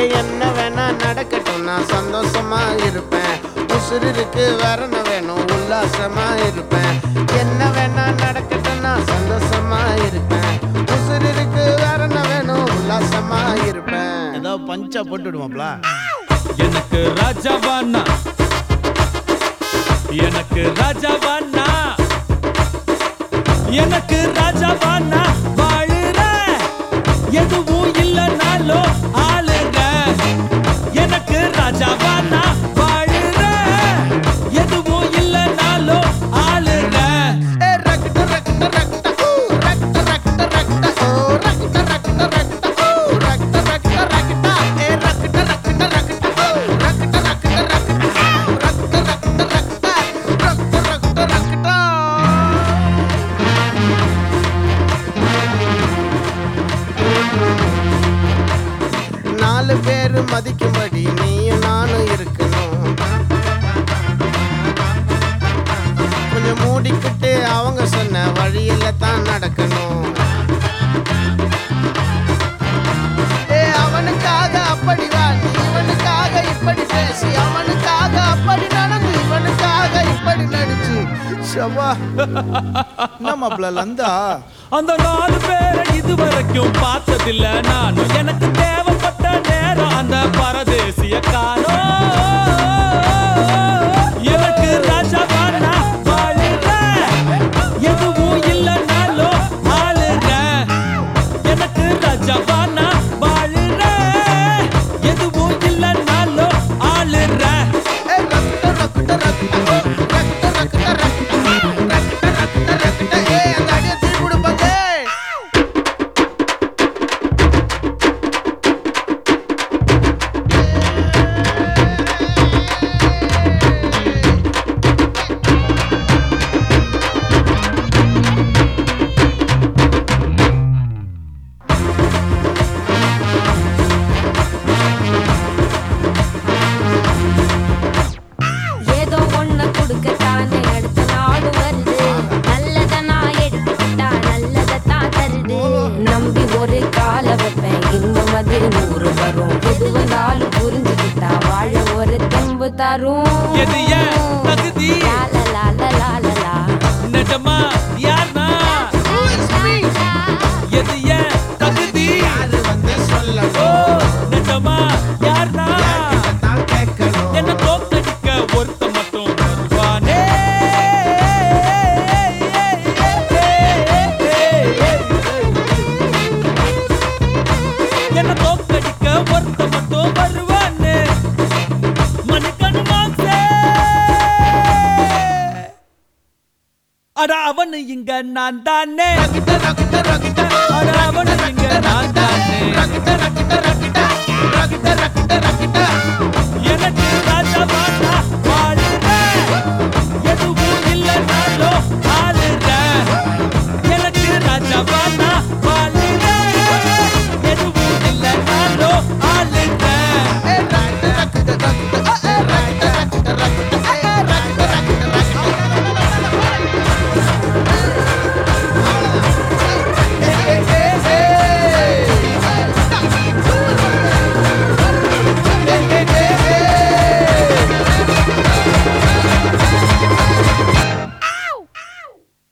என்ன வேணா நடக்கட்டும் நான் சந்தோஷமா இருப்பேன். உசுருக்கு வேற என்ன வேணும் உல்லாசமா இருப்பேன். என்ன வேணா நடக்கட்டும் நான் சந்தோஷமா இருப்பேன். உசுருக்கு வேற என்ன வேணும் உல்லாசமா இருப்பேன். ஏதோ பஞ்சா போட்டு விடுவாப்ல. எனக்கு ராஜாவானா, எனக்கு ராஜாவானா, எனக்கு ராஜாவானா வாழுற, எதுவும் இல்லைனாலும் ஆளுங்க. எனக்கு ராஜாவானா வாழுற, எதுவும் இல்லைனாலும் ஆளுங்க. நாலு பேரு மதிக்கும்படி நீயும் நானும் இருக்கணும். கொஞ்சம் மூடிக்கிட்டு அவங்க சொன்ன வழியில தான் நடக்கணும். அவனுக்காக அப்படி வா, இவனுக்காக இப்படி பேசி, அவனுக்காக அப்படி நடந்து, இவனுக்காக இப்படி நடிச்சு. சவா நம்மள லந்தா அந்த 4 பேரை இதுவரைக்கும் பார்த்ததில்ல நானும். எனக்கு தேவைப்பட்ட நேரம் அந்த பரதேசிய காணோம். எனக்கு ராஜாவானா வாழுற, எதுவும் இல்லைனாலும் ஆளுற. எனக்கு ராஜாவானா வாழுற, எதுவும் இல்லைனாலும் ஆளுற. எது ஏன் தகுதி நிஜமா யார்னா, எது ஏன் தகுதி நிஜமா யார்னா, என்ன தோக்கடிக்க ஒருத்த மட்டும் வருவானே. என்ன தோக்கடிக்க ஒருத்த மட்டும் வருவானே. அட அவனு இங்க நான் தானே, அட அவனு இங்க நான் தானே.